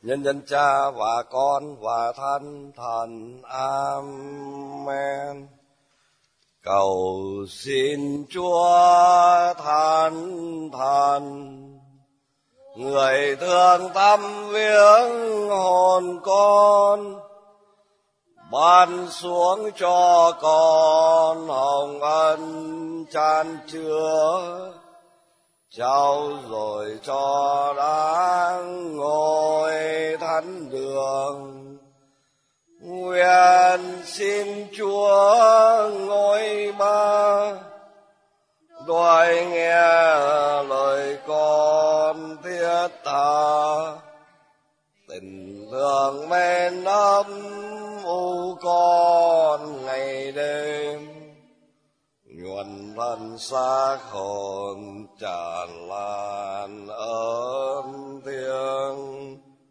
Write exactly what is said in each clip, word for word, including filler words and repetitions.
nhân danh Cha và Con và Thánh Thần. Amen. Cầu xin Chúa Thánh Thần, người thương thăm viếng hồn con, ban xuống cho con hồng ân chan chứa, trao rồi cho đáng ngôi thánh đường. Nguyện xin Chúa ngôi ba đòi nghe lời con thiết tha, tình thương mến ấm u con ngày đêm, nhuần thân xác hồn tràn lan ơn thiêng.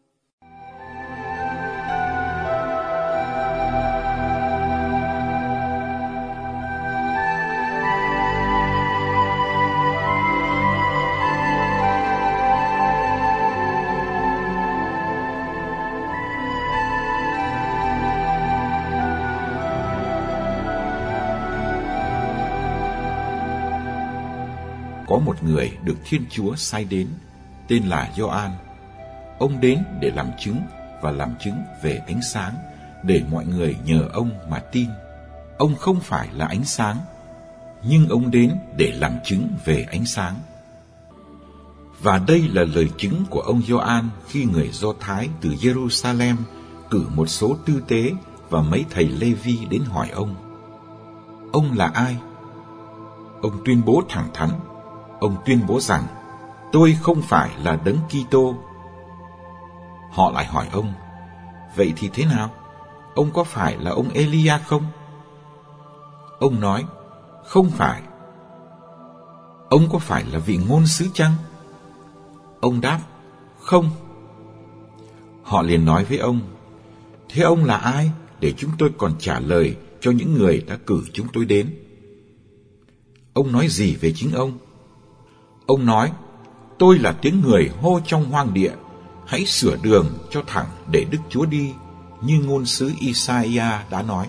Có một người được Thiên Chúa sai đến, tên là Gioan. Ông đến để làm chứng và làm chứng về ánh sáng, để mọi người nhờ ông mà tin. Ông không phải là ánh sáng, nhưng ông đến để làm chứng về ánh sáng. Và đây là lời chứng của ông Gioan khi người Do Thái từ Jerusalem cử một số tư tế và mấy thầy Lê-vi đến hỏi ông: ông là ai? Ông tuyên bố thẳng thắn. Ông tuyên bố rằng: tôi không phải là Đấng Kitô. Họ lại hỏi ông: vậy thì thế nào? Ông có phải là ông Elia không? Ông nói: không phải. Ông có phải là vị ngôn sứ chăng? Ông đáp: không. Họ liền nói với ông: thế ông là ai để chúng tôi còn trả lời cho những người đã cử chúng tôi đến? Ông nói gì về chính ông? Ông nói: tôi là tiếng người hô trong hoang địa, hãy sửa đường cho thẳng để Đức Chúa đi, như ngôn sứ Isaiah đã nói.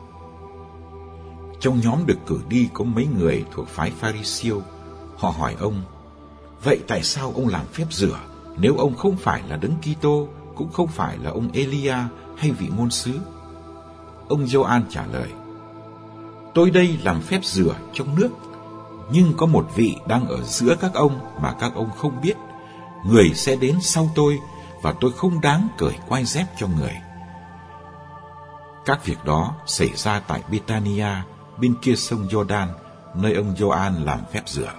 Trong nhóm được cử đi có mấy người thuộc phái Pha-ri-siêu. Họ hỏi ông: vậy tại sao ông làm phép rửa, nếu ông không phải là Đấng Kitô, cũng không phải là ông Elia hay vị ngôn sứ? Ông Gioan trả lời: tôi đây làm phép rửa trong nước, nhưng có một vị đang ở giữa các ông mà các ông không biết. Người sẽ đến sau tôi, và tôi không đáng cởi quai dép cho người. Các việc đó xảy ra tại Bethania, bên kia sông Giô-đan, nơi ông Gioan làm phép rửa.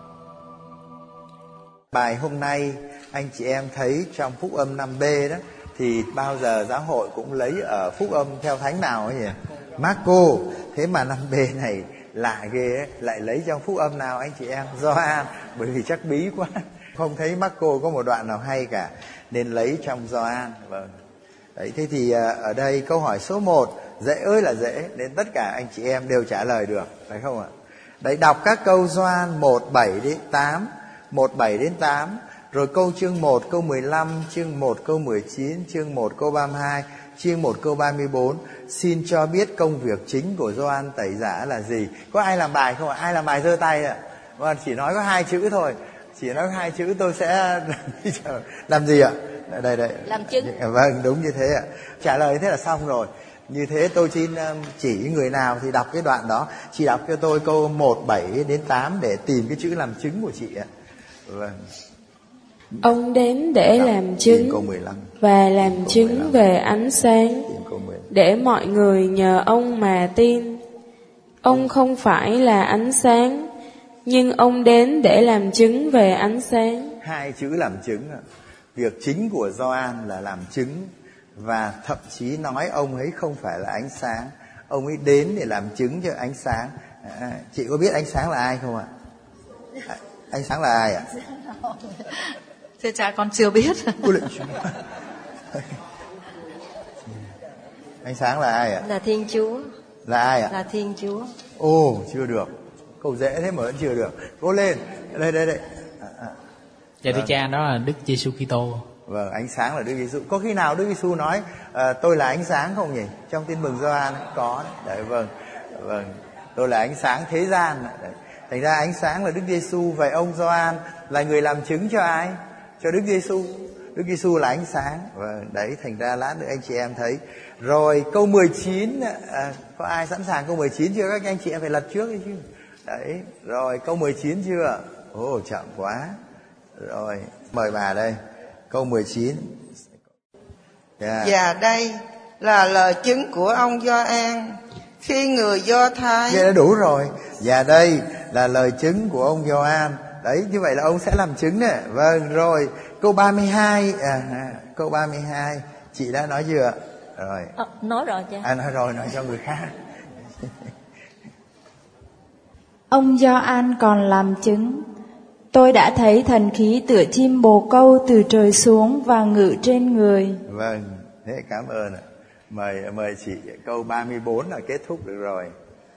Bài hôm nay anh chị em thấy trong phúc âm năm B đó, thì bao giờ giáo hội cũng lấy ở phúc âm theo thánh nào ấy nhỉ? Marco. Thế mà năm B này lạ ghê ấy, lại lấy trong phúc âm nào anh chị em? Gioan, bởi vì chắc bí quá, không thấy Marco có một đoạn nào hay cả, nên lấy trong Gioan. Vâng. Đấy, thế thì ở đây câu hỏi số một dễ ơi là dễ, nên tất cả anh chị em đều trả lời được, phải không ạ? Đấy, đọc các câu Gioan một bảy đến tám, một bảy đến tám, rồi câu chương một câu mười lăm, chương một câu mười chín, chương một câu ba mươi hai, chương một câu ba mươi bốn. Xin cho biết công việc chính của Gioan Tẩy Giả là gì? Có ai làm bài không ạ? Ai làm bài giơ tay ạ? Vâng, chỉ nói có hai chữ thôi. Chỉ nói hai chữ tôi sẽ làm gì ạ? Đây đây. Làm chứng. Vâng, đúng như thế ạ. Trả lời thế là xong rồi. Như thế tôi xin chỉ người nào thì đọc cái đoạn đó. Chị đọc cho tôi câu một bảy đến tám để tìm cái chữ làm chứng của chị ạ. Vâng. Ông đến để đọc, làm chứng và làm chứng về ánh sáng, để mọi người nhờ ông mà tin. Ông không phải là ánh sáng, nhưng ông đến để làm chứng về ánh sáng. Hai chữ làm chứng. Việc chính của Gioan là làm chứng, và thậm chí nói ông ấy không phải là ánh sáng, ông ấy đến để làm chứng cho ánh sáng. À, chị có biết ánh sáng là ai không ạ? À, ánh sáng là ai ạ? Thưa cha, con chưa biết. Ánh sáng là ai ạ? Là Thiên Chúa. Là ai ạ? Là Thiên Chúa. Ồ, chưa được. Câu dễ thế mà vẫn chưa được. Cố lên. Đây đây đây. À, à. Dạ thưa cha, đó là Đức Giêsu Kitô. Vâng, ánh sáng là Đức Giêsu. Có khi nào Đức Giêsu nói à, tôi là ánh sáng không nhỉ? Trong Tin mừng Gioan có đấy. Đấy, vâng, vâng, tôi là ánh sáng thế gian. Đấy. Thành ra ánh sáng là Đức Giêsu. Vậy ông Gioan là người làm chứng cho ai? Cho Đức Giêsu. Đức Giêsu là ánh sáng. Vâng, đấy, thành ra lát nữa anh chị em thấy. Rồi câu mười chín, à, có ai sẵn sàng câu mười chín chưa? Các anh chị em phải lật trước đi chứ. Đấy, rồi câu mười chín chưa? Ồ, chậm quá. Rồi, mời bà đây. Câu mười chín. Yeah. Và đây là lời chứng của ông Gioan khi người Do Thái. Vậy đã đủ rồi. Và đây là lời chứng của ông Gioan. Đấy, như vậy là ông sẽ làm chứng đấy. Vâng, rồi. Câu ba mươi hai. À, câu ba mươi hai. Chị đã nói chưa? Rồi. À, nói rồi cha. À, nói rồi, nói cho người khác. Ông Gioan còn làm chứng: tôi đã thấy thần khí tựa chim bồ câu từ trời xuống và ngự trên người. Vâng, thế cảm ơn ạ. Mời mời chị, câu ba mươi bốn là kết thúc được rồi.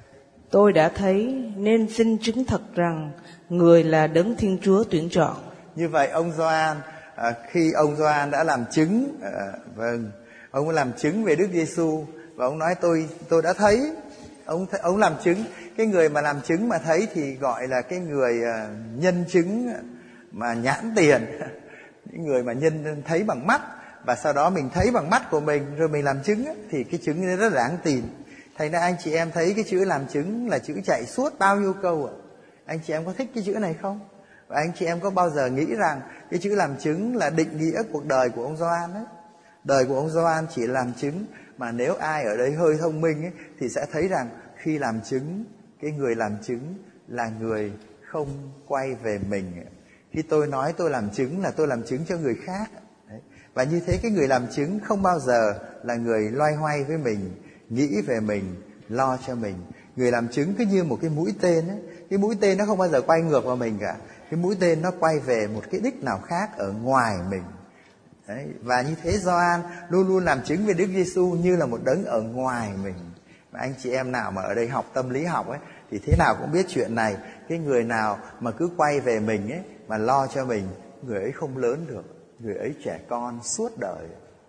Tôi đã thấy nên xin chứng thật rằng người là Đấng Thiên Chúa tuyển chọn. Như vậy ông Gioan, à, khi ông Gioan đã làm chứng, à, vâng, ông làm chứng về Đức Giêsu và ông nói tôi tôi đã thấy. Ông ông làm chứng. Cái người mà làm chứng mà thấy thì gọi là cái người uh, nhân chứng mà nhãn tiền. Những người mà nhân thấy bằng mắt, và sau đó mình thấy bằng mắt của mình rồi mình làm chứng, thì cái chứng này rất là đáng tin. Thành ra anh chị em thấy cái chữ làm chứng là chữ chạy suốt bao nhiêu câu ạ? Anh chị em có thích cái chữ này không? Và anh chị em có bao giờ nghĩ rằng cái chữ làm chứng là định nghĩa cuộc đời của ông Gioan ấy? Đời của ông Gioan chỉ làm chứng, mà nếu ai ở đây hơi thông minh ấy, thì sẽ thấy rằng khi làm chứng, cái người làm chứng là người không quay về mình. Khi tôi nói tôi làm chứng là tôi làm chứng cho người khác. Đấy. Và như thế cái người làm chứng không bao giờ là người loay hoay với mình, nghĩ về mình, lo cho mình. Người làm chứng cứ như một cái mũi tên ấy. Cái mũi tên nó không bao giờ quay ngược vào mình cả. Cái mũi tên nó quay về một cái đích nào khác ở ngoài mình. Đấy. Và như thế Gioan luôn luôn làm chứng về Đức Giêsu như là một đấng ở ngoài mình. Và anh chị em nào mà ở đây học tâm lý học ấy thì thế nào cũng biết chuyện này. Cái người nào mà cứ quay về mình ấy, mà lo cho mình, người ấy không lớn được. Người ấy trẻ con suốt đời.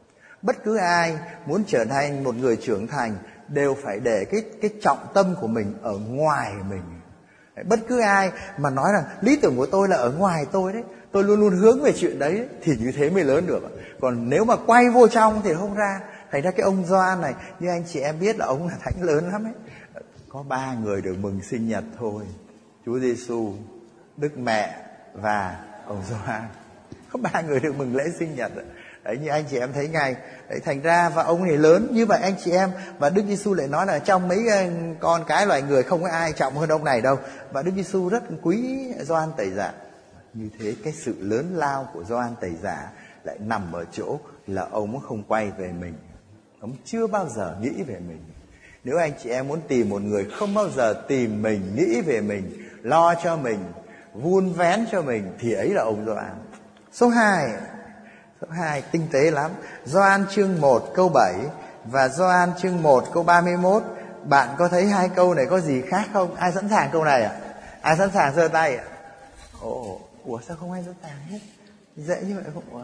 Bất cứ ai muốn trở thành một người trưởng thành đều phải để cái, cái trọng tâm của mình ở ngoài mình. Bất cứ ai mà nói rằng lý tưởng của tôi là ở ngoài tôi đấy, tôi luôn luôn hướng về chuyện đấy, đấy, thì như thế mới lớn được. Còn nếu mà quay vô trong thì không ra. Thành ra cái ông Gioan này, như anh chị em biết là ông là thánh lớn lắm ấy. Có ba người được mừng sinh nhật thôi: Chúa Giêsu, Đức Mẹ và ông Gioan. Có ba người được mừng lễ sinh nhật. Đấy, như anh chị em thấy ngay. Đấy, thành ra và ông này lớn như vậy anh chị em. Và Đức Giêsu lại nói là trong mấy con cái loài người không có ai trọng hơn ông này đâu. Và Đức Giêsu rất quý Gioan Tẩy Giả. Như thế cái sự lớn lao của Gioan Tẩy Giả lại nằm ở chỗ là ông không quay về mình. Ông chưa bao giờ nghĩ về mình. Nếu anh chị em muốn tìm một người không bao giờ tìm mình, nghĩ về mình, lo cho mình, vun vén cho mình, thì ấy là ông Gioan. Số hai, số hai tinh tế lắm. Gioan chương một câu bảy và Gioan chương một câu ba mươi mốt. Bạn có thấy hai câu này có gì khác không? Ai sẵn sàng câu này ạ? À? Ai sẵn sàng giơ tay ạ? À? Ồ, ủa sao không ai giơ tay hết? Dễ như vậy không ạ?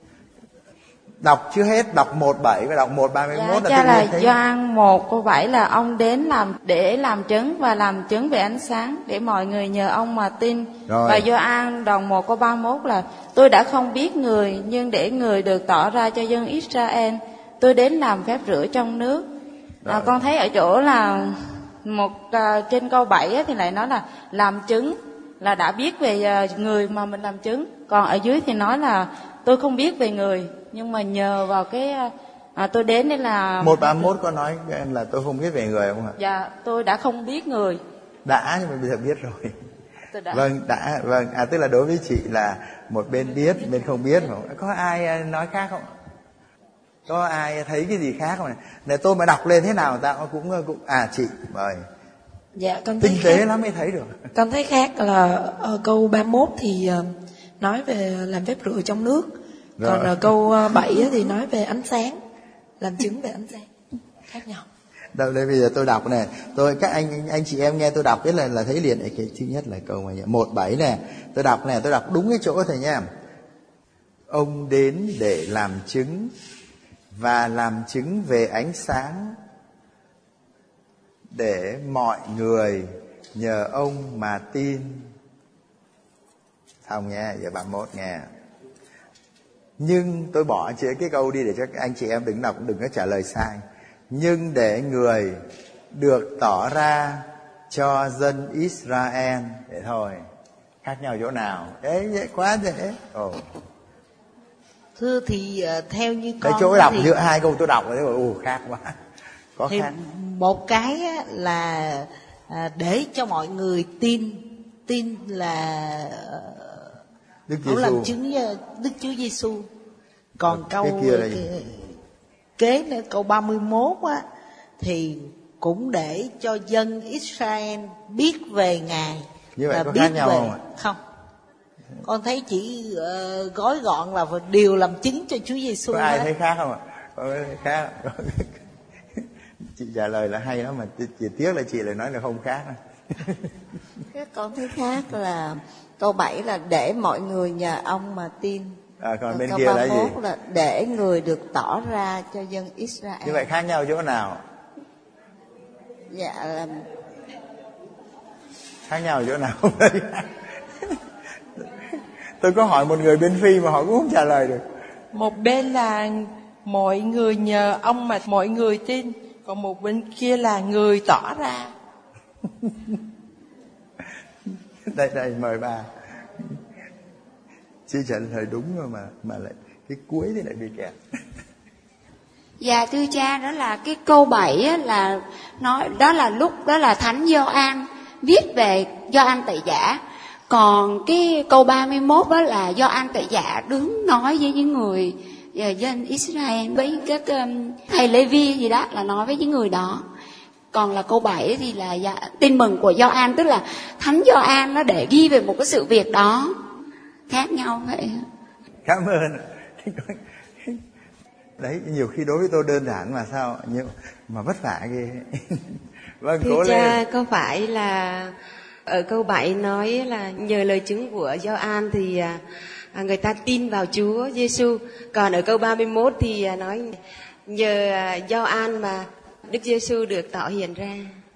Đọc chưa hết, đọc một bảy và đọc một ba mươi mốt. Dạ, là Gioan một câu bảy là ông đến làm để làm chứng và làm chứng về ánh sáng để mọi người nhờ ông mà tin. Rồi. Và Gioan đoạn một câu ba mươi mốt là tôi đã không biết người, nhưng để người được tỏ ra cho dân Israel, tôi đến làm phép rửa trong nước. À, con thấy ở chỗ là một uh, trên câu bảy á, thì lại nói là làm chứng là đã biết về uh, người mà mình làm chứng. Còn ở dưới thì nói là tôi không biết về người, nhưng mà nhờ vào cái à, tôi đến đây là một ba mốt có nói là tôi không biết về người không ạ? Dạ, tôi đã không biết người. Đã, nhưng mà bây giờ biết rồi. Tôi đã. Vâng, đã, vâng. À, tức là đối với chị là một bên biết, bên không biết. Không? Có ai nói khác không? Có ai thấy cái gì khác không? Này tôi mà đọc lên thế nào ta cũng cũng à chị mời. Dạ, con tinh tế lắm mới thấy được. Con thấy khác là ở câu ba mươi mốt thì nói về làm phép rửa trong nước. Rồi. Còn ở câu bảy thì nói về ánh sáng, làm chứng về ánh sáng, khác nhau. Đâu đây bây giờ tôi đọc này, tôi các anh anh chị em nghe tôi đọc biết là là thấy liền. Cái thứ nhất là câu này một bảy này, tôi đọc này, tôi đọc đúng cái chỗ thôi nha. ông đến để làm chứng và làm chứng về ánh sáng, để mọi người nhờ ông mà tin. Xong nghe, giờ ba mươi mốt nghe. Nhưng tôi bỏ chữ cái câu đi để cho anh chị em đừng đọc, đừng có trả lời sai. Nhưng để người được tỏ ra cho dân Israel. Để thôi. Khác nhau chỗ nào? Đấy, dễ quá dễ. Ồ. Thưa thì uh, theo như con cái chỗ đọc thì... giữa hai câu tôi đọc rồi, ồ khác quá. Có thì khác. Một cái á, là à, để cho mọi người tin, tin là Đức ông Giêsu làm chứng với Đức Chúa Giêsu. Còn cái câu kia là kế, kế nữa, câu ba mươi mốt á, thì cũng để cho dân Israel biết về Ngài. Như vậy và có biết khác nhau về... không ạ? Không. Con thấy chỉ uh, gói gọn là điều làm chứng cho Chúa Giêsu. Có ai thấy khác không ạ? Có thấy khác. Chị trả lời là hay lắm mà chỉ tiếc là chị lại nói là không khác. Cái con thấy khác là câu bảy là để mọi người nhờ ông mà tin. À, còn bên câu kia là gì? là để người được tỏ ra cho dân Israel. Như vậy khác nhau chỗ nào? Dạ là khác nhau chỗ nào? Tôi có hỏi một người bên Phi mà họ cũng không trả lời được. Một bên là mọi người nhờ ông mà mọi người tin, còn một bên kia là người tỏ ra. Đây đây mời bà. Chị trả lời đúng rồi mà mà lại cái cuối thì lại bị kẹt. Dạ thưa cha, đó là cái câu bảy á, là nói đó là lúc đó là Thánh Gioan viết về Gioan Tẩy Giả. Còn cái câu ba mươi mốt đó là Gioan Tẩy Giả đứng nói với những người uh, dân Israel, với các um, thầy Lê-vi gì đó, là nói với những người đó. Còn là câu bảy thì là dạ, tin mừng của Gioan, tức là Thánh Gioan nó để ghi về một cái sự việc đó. Khác nhau vậy. Cảm ơn. Đấy, nhiều khi đối với tôi đơn giản mà sao nhiều mà vất vả ghê. Vâng, thưa cố cha, lên. có phải là ở câu bảy nói là nhờ lời chứng của Gioan thì à, người ta tin vào Chúa Giêsu, còn ở câu ba mươi mốt thì à, nói nhờ à, Gioan mà Đức Giêsu được tỏ hiện ra.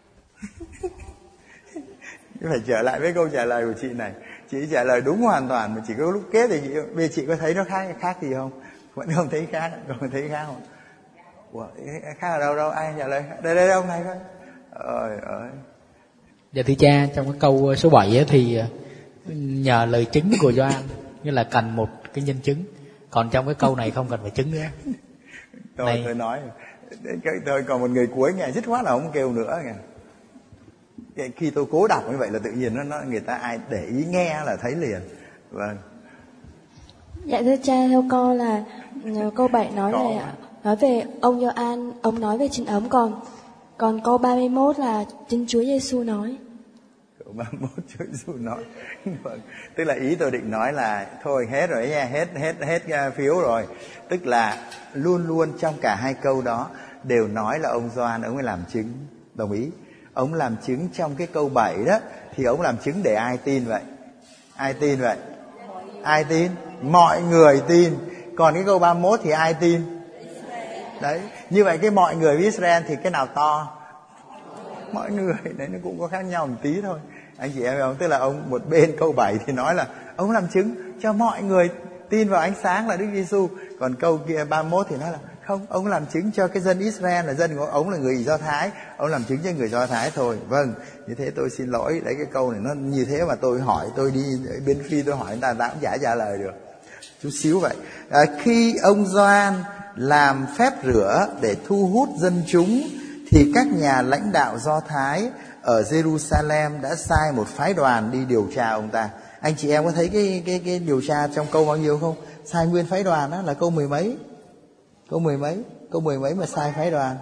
Phải trở lại với câu trả lời của chị này. Chị trả lời đúng hoàn toàn, mà chỉ có lúc kết thì chị, bây chị có thấy nó khác khác gì không? Vẫn không thấy khác, không thấy khác không? Ủa, khác ở đâu đâu? Ai trả lời? Đây đây ông này thôi. Ơi ơi. Dạ thưa cha, trong cái câu số bảy ấy thì nhờ lời chứng của Gioan, như là cần một cái nhân chứng. Còn trong cái câu này không cần phải chứng nữa. Tôi này... tôi nói, tôi còn một người cuối nghe dứt khoát là không kêu nữa kìa. Khi tôi cố đọc như vậy là tự nhiên nó, nó người ta ai để ý nghe là thấy liền. Vâng. Dạ thưa cha, theo con là câu bảy nói Có. về nói về ông Gioan, ông nói về chính ấm, còn còn câu ba mươi mốt là chính Chúa Giêsu nói. Câu ba mươi mốt Chúa Giêsu nói. Vâng. Tức là ý tôi định nói là thôi hết rồi nha, hết hết hết phiếu rồi. Tức là luôn luôn trong cả hai câu đó đều nói là ông Gioan ông ấy làm chứng, đồng ý. Ông làm chứng trong cái câu bảy đó thì ông làm chứng để ai tin vậy? Ai tin vậy? Ai tin? Mọi người tin. Còn cái câu ba mươi mốt thì ai tin? Đấy, như vậy cái mọi người với Israel thì cái nào to? Mọi người, đấy nó cũng có khác nhau một tí thôi. Anh chị em không? Tức là ông một bên câu bảy thì nói là ông làm chứng cho mọi người tin vào ánh sáng là Đức Giêsu. Còn câu kia ba mươi mốt thì nói là không, ông làm chứng cho cái dân Israel là dân của ông là người Do Thái, ông làm chứng cho người Do Thái thôi. Vâng, như thế tôi xin lỗi, đấy cái câu này nó như thế mà tôi hỏi, tôi đi bên Phi tôi hỏi người ta đã cũng chả trả lời được. Chút xíu vậy. À, khi ông Gioan làm phép rửa để thu hút dân chúng thì các nhà lãnh đạo Do Thái ở Jerusalem đã sai một phái đoàn đi điều tra ông ta. Anh chị em có thấy cái cái cái điều tra trong câu bao nhiêu không? Sai nguyên phái đoàn đó là câu mười mấy. Câu mười mấy, câu mười mấy mà sai phái đoàn.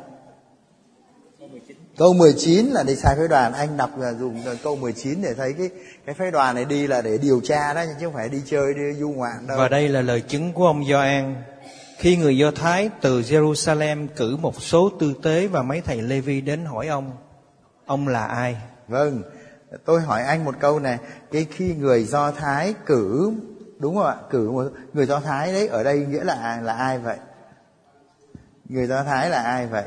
Câu mười chín là để sai phái đoàn. Anh đọc là dùng câu mười chín để thấy cái cái phái đoàn này đi là để điều tra đó, chứ không phải đi chơi đi du ngoạn đâu. Và đây là lời chứng của ông Gioan. Khi người Do Thái từ Jerusalem cử một số tư tế và mấy thầy Lê-vi đến hỏi ông, ông là ai? Vâng, tôi hỏi anh một câu này. Cái khi người Do Thái cử đúng không ạ? Cử một người Do Thái đấy, ở đây nghĩa là là ai vậy? Người Do Thái là ai vậy?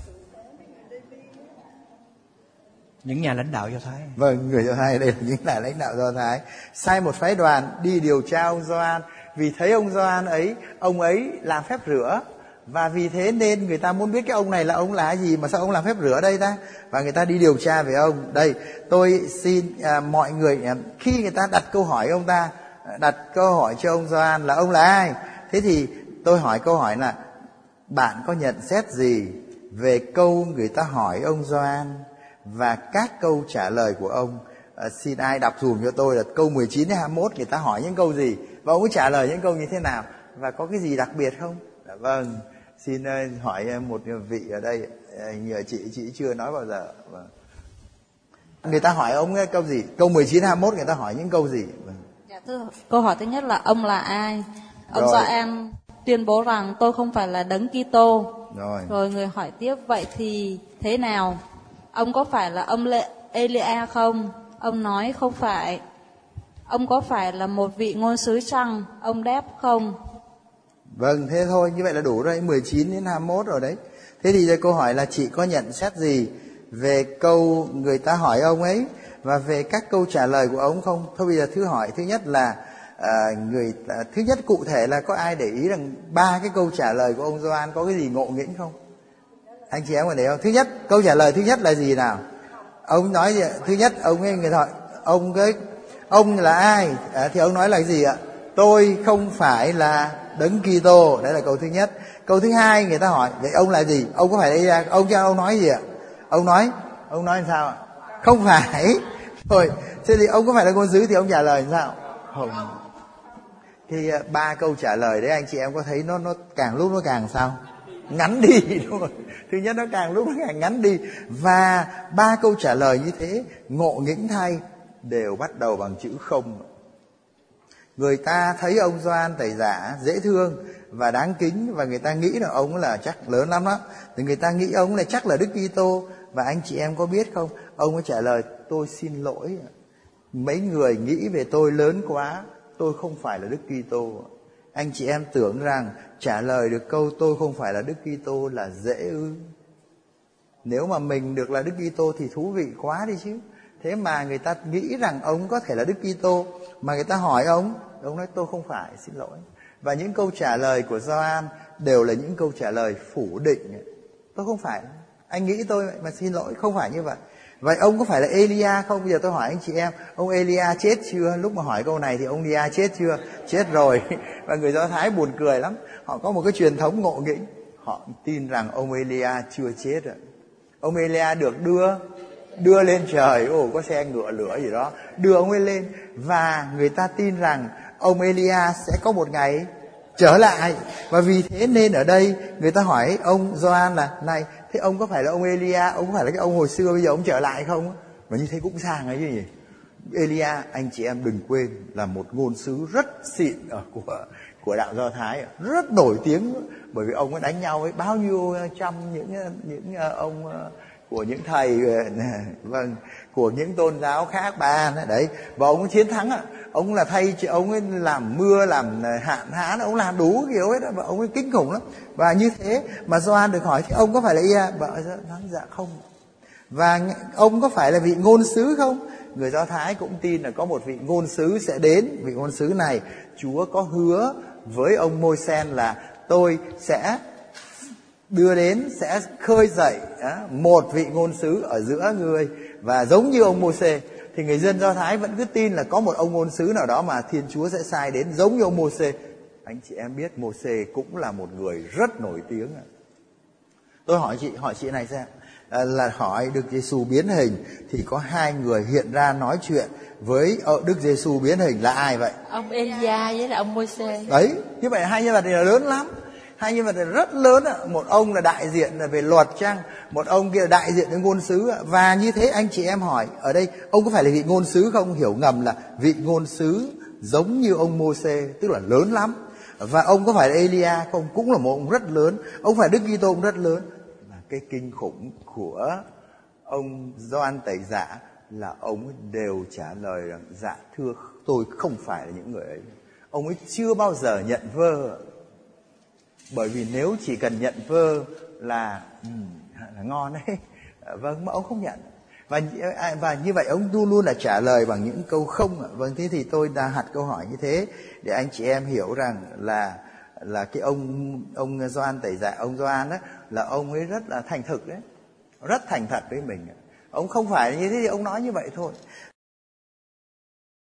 Những nhà lãnh đạo Do Thái. Vâng, người Do Thái đây là những nhà lãnh đạo Do Thái. Sai một phái đoàn đi điều tra ông Gioan, vì thấy ông Gioan ấy, ông ấy làm phép rửa, và vì thế nên người ta muốn biết cái ông này là ông là gì mà sao ông làm phép rửa đây ta, và người ta đi điều tra về ông. Đây, tôi xin à, mọi người à, khi người ta đặt câu hỏi ông ta, đặt câu hỏi cho ông Gioan là ông là ai, thế thì tôi hỏi câu hỏi là bạn có nhận xét gì về câu người ta hỏi ông Gioan và các câu trả lời của ông? À, xin ai đọc dùm cho tôi là câu mười chín đến hai mươi mốt người ta hỏi những câu gì và ông ấy trả lời những câu như thế nào, và có cái gì đặc biệt không? Dạ, vâng, xin uh, hỏi một vị ở đây, uh, nhờ chị chị chưa nói bao giờ. Vâng. Người ta hỏi ông cái câu gì? Câu mười chín hai mươi mốt người ta hỏi những câu gì? Vâng. Dạ, thưa, câu hỏi thứ nhất là ông là ai? Ông Gioan tuyên bố rằng tôi không phải là Đấng Kitô. Rồi. Rồi người hỏi tiếp, vậy thì thế nào? Ông có phải là ông Lê Elia không? Ông nói không phải. Ông có phải là một vị ngôn sứ chăng? Ông đáp không. Vâng, thế thôi, như vậy là đủ rồi, mười chín đến hai mươi mốt rồi đấy. Thế thì câu hỏi là chị có nhận xét gì về câu người ta hỏi ông ấy và về các câu trả lời của ông không? Thôi bây giờ thứ hỏi thứ nhất là à, người à, thứ nhất cụ thể là có ai để ý rằng ba cái câu trả lời của ông Gioan có cái gì ngộ nghĩnh không? Anh chị em có để không? Thứ nhất, câu trả lời thứ nhất là gì nào? Ông nói gì? Thứ nhất, ông ấy người hỏi ông cái ông là ai? À, thì ông nói là gì ạ? Tôi không phải là Đấng Kitô. Đấy là câu thứ nhất. Câu thứ hai người ta hỏi vậy ông là gì? Ông có phải đây ông cho ông nói gì ạ? Ông nói ông nói làm sao ạ? Không phải. Rồi, thế thì ông có phải là ngôn sứ thì ông trả lời làm sao? Không. Thì ba câu trả lời đấy anh chị em có thấy nó nó càng lúc nó càng sao? Ngắn đi, đúng không? Thứ nhất nó càng lúc nó càng ngắn đi, và ba câu trả lời như thế ngộ nghĩnh thay đều bắt đầu bằng chữ không. Người ta thấy ông Gioan Tẩy Giả dễ thương và đáng kính, và người ta nghĩ là ông là chắc lớn lắm đó, thì người ta nghĩ ông là chắc là Đức Kitô. Và anh chị em có biết không, ông ấy trả lời tôi xin lỗi, mấy người nghĩ về tôi lớn quá, tôi không phải là Đức Kitô. Anh chị em tưởng rằng trả lời được câu tôi không phải là Đức Kitô là dễ ư? Nếu mà mình được là Đức Kitô thì thú vị quá đi chứ. Thế mà người ta nghĩ rằng ông có thể là Đức Kitô, mà người ta hỏi ông, ông nói tôi không phải, xin lỗi. Và những câu trả lời của Gioan đều là những câu trả lời phủ định. Tôi không phải, anh nghĩ tôi vậy mà xin lỗi, không phải như vậy. Vậy ông có phải là Elia không? Bây giờ tôi hỏi anh chị em, ông Elia chết chưa? Lúc mà hỏi câu này thì ông Elia chết chưa? Chết rồi. Và người Do Thái buồn cười lắm. Họ có một cái truyền thống ngộ nghĩnh. Họ tin rằng ông Elia chưa chết rồi. Ông Elia được đưa đưa lên trời, ồ có xe ngựa lửa gì đó, đưa ông ấy lên. Và người ta tin rằng ông Elia sẽ có một ngày trở lại. Và vì thế nên ở đây người ta hỏi ông Gioan là này, thế ông có phải là ông Elia, ông có phải là cái ông hồi xưa bây giờ ông trở lại không? Và như thế cũng sang ấy chứ nhỉ. Elia, anh chị em đừng quên, là một ngôn sứ rất xịn ở của của đạo Do Thái, rất nổi tiếng, bởi vì ông ấy đánh nhau với bao nhiêu trăm những những ông của những thầy, vâng, của những tôn giáo khác ban đấy, và ông ấy chiến thắng ạ. Ông là thay ông ấy làm mưa, làm hạn hán, ông làm đủ kiểu hết đó, và ông ấy kinh khủng lắm. Và như thế mà Gioan được hỏi thì ông có phải là Elia? Bà nói dạ không. Và ông có phải là vị ngôn sứ không? Người Do Thái cũng tin là có một vị ngôn sứ sẽ đến. Vị ngôn sứ này Chúa có hứa với ông Môi-sen là tôi sẽ đưa đến, sẽ khơi dậy một vị ngôn sứ ở giữa người, và giống như ông Mô-sê. Thì người dân Do Thái vẫn cứ tin là có một ông ngôn sứ nào đó mà Thiên Chúa sẽ sai đến giống như ông Mô-sê. Anh chị em biết Mô-sê cũng là một người rất nổi tiếng. Tôi hỏi chị, hỏi chị này xem, là hỏi Đức Giêsu biến hình thì có hai người hiện ra nói chuyện với Đức Giêsu biến hình là ai vậy? Ông Elia với là ông Môi-se. Đấy, như vậy hai nhân vật này là lớn lắm. Hai nhân vật này rất lớn ạ. Một ông là đại diện là về luật chăng, một ông kia là đại diện với ngôn sứ. Và như thế anh chị em hỏi ở đây ông có phải là vị ngôn sứ không? Hiểu ngầm là vị ngôn sứ giống như ông Mô-sê, tức là lớn lắm. Và ông có phải là Elia không? Cũng là một ông rất lớn. Ông phải Đức Kitô cũng rất lớn. Và cái kinh khủng của ông Gioan Tẩy Giả là ông đều trả lời rằng dạ thưa tôi không phải là những người ấy. ông ấy chưa bao giờ nhận vơ. Bởi vì nếu chỉ cần nhận vơ là, um, là ngon đấy, vâng, mà ông không nhận. Và, và như vậy ông luôn luôn là trả lời bằng những câu không. Vâng, thế thì tôi đã đặt câu hỏi như thế để anh chị em hiểu rằng là là cái ông ông Gioan Tẩy Giả, ông Gioan đó là ông ấy rất là thành thực đấy, rất thành thật với mình. Ông không phải như thế thì ông nói như vậy thôi.